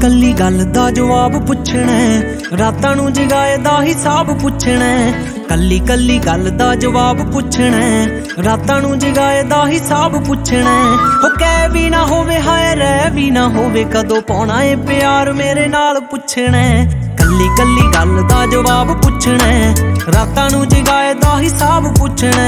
ਕੱਲੀ ਗੱਲ ਦਾ ਜਵਾਬ ਪੁੱਛਣਾ, ਰਾਤਾਂ ਨੂੰ ਜਗਾਏ ਦਾ ਹਿਸਾਬ ਪੁੱਛਣਾ। ਕੱਲੀ ਕੱਲੀ ਗੱਲ ਦਾ ਜਵਾਬ ਪੁੱਛਣਾ, ਰਾਤਾਂ ਨੂੰ ਜਗਾਏ ਦਾ ਹਿਸਾਬ ਪੁੱਛਣਾ। ਹੋ ਕਹਿ ਵੀ ਨਾ ਹੋਵੇ ਹਾਏ ਰਹਿ ਵੀ ਨਾ ਹੋਵੇ, ਕਦੋਂ ਪਾਉਣਾ ਏ ਪਿਆਰ ਮੇਰੇ ਨਾਲ ਪੁੱਛਣਾ। ਕੱਲੀ ਕੱਲੀ ਗੱਲ ਦਾ ਜਵਾਬ ਪੁੱਛਣਾ, ਰਾਤਾਂ ਨੂੰ ਜਗਾਏ ਦਾ ਹਿਸਾਬ ਪੁੱਛਣਾ।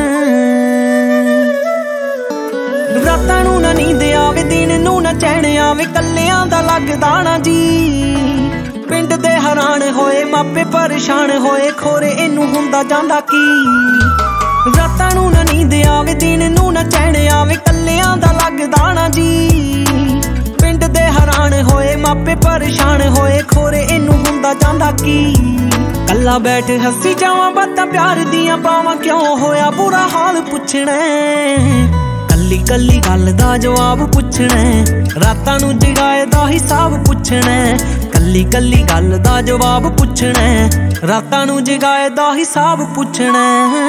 ਰਾਤਾਂ ਨੂੰ ਨਾ ਨੀਂਦ ਆਵੇ, ਦਿਨ ਨੂੰ ਨਾ ਚੈਨ ਆਵੇ, ਕੱਲਿਆਂ ਦਾ ਲੱਗਦਾ ਨਾ ਜੀ। ਪਿੰਡ ਦੇ ਹੈਰਾਨ ਹੋਏ, ਮਾਪੇ ਪਰੇਸ਼ਾਨ ਹੋਏ, ਖੋਰੇ ਇਹਨੂੰ ਹੁੰਦਾ ਜਾਂਦਾ ਕੀ। ਰਾਤਾਂ ਨੂੰ ਨਾ ਨੀਂਦ ਆਵੇ, ਦਿਨ ਨੂੰ ਨਾ ਚੈਨ ਆਵੇ, ਕੱਲਿਆਂ ਦਾ ਲੱਗਦਾ ਨਾ ਜੀ। ਪਿੰਡ ਦੇ ਹੈਰਾਨ ਹੋਏ, ਮਾਪੇ ਪਰੇਸ਼ਾਨ ਹੋਏ, ਖੋਰੇ ਇਹਨੂੰ ਹੁੰਦਾ ਜਾਂਦਾ ਕੀ। ਕੱਲਾ ਬੈਠ ਹੱਸੀ ਜਾਵਾਂ ਬਾਤਾਂ ਪਿਆਰ ਦੀਆਂ ਪਾਵਾਂ, ਕਿਉਂ ਹੋਇਆ ਬੁਰਾ ਹਾਲ ਪੁੱਛਣਾ। ਕੱਲੀ ਕੱਲੀ ਗੱਲ ਦਾ ਜਵਾਬ ਪੁੱਛਣਾ, ਰਾਤਾਂ ਨੂੰ ਜਗਾਏ ਦਾ ਹਿਸਾਬ ਪੁੱਛਣਾ। ਕੱਲੀ ਕੱਲੀ ਗੱਲ ਦਾ ਜਵਾਬ ਪੁੱਛਣਾ, ਰਾਤਾਂ ਨੂੰ ਜਗਾਏ ਦਾ ਹਿਸਾਬ ਪੁੱਛਣਾ।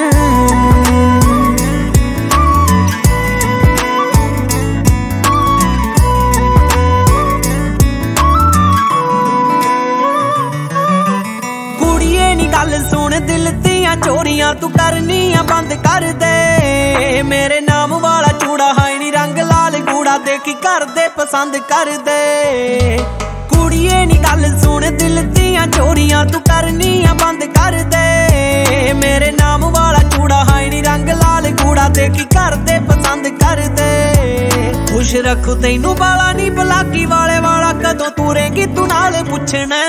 ਕੁੜੀਏ ਨੀ ਗੱਲ ਸੁਣ, ਦਿਲ ਦੀਆਂ ਚੋਰੀਆਂ ਤੂੰ ਕਰਨੀਆਂ ਬੰਦ ਕਰ ਦੇ। ਮੇਰੇ ਨਾਮ ਵਾਲਾ ਚੂੜਾ ਹਾਈ ਨੀ ਰੰਗ ਲਾਲ ਗੂੜਾ, ਦੇਖੀ ਕਰਦੇ ਪਸੰਦ ਕਰਦੇ। ਕੁੜੀਏ ਨੀ ਗੱਲ ਸੁਣ, ਦਿਲ ਦੀਆਂ ਚੋਰੀਆਂ ਤੂੰ ਕਰਨੀਆਂ ਬੰਦ ਕਰ ਦੇ। ਮੇਰੇ ਨਾਮ ਵਾਲਾ ਚੂੜਾ ਹਾਈ ਨੀ ਰੰਗ ਲਾਲ ਗੂੜਾ, ਦੇਖੀ ਕਰਦੇ ਪਸੰਦ ਕਰਦੇ। ਖੁਸ਼ ਰੱਖੂ ਤੈਨੂੰ ਵਾਲਾ ਨੀ ਬਲਾਕੀ ਵਾਲੇ ਵਾਲਾ, ਕਦੋਂ ਤੁਰੇਂਗੀ ਤੂੰ ਨਾਲ ਪੁੱਛਣਾ।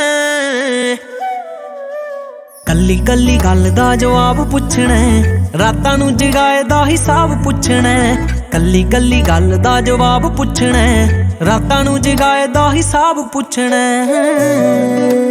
ਕੱਲੀ ਕੱਲੀ ਗੱਲ ਦਾ ਜਵਾਬ ਪੁੱਛਣਾ, ਰਾਤਾਂ ਨੂੰ ਜਗਾਏ ਦਾ ਹਿਸਾਬ ਪੁੱਛਣਾ। ਕੱਲੀ ਕੱਲੀ ਗੱਲ ਦਾ ਜਵਾਬ ਪੁੱਛਣਾ, ਰਾਤਾਂ ਨੂੰ ਜਗਾਏ ਦਾ ਹਿਸਾਬ ਪੁੱਛਣਾ।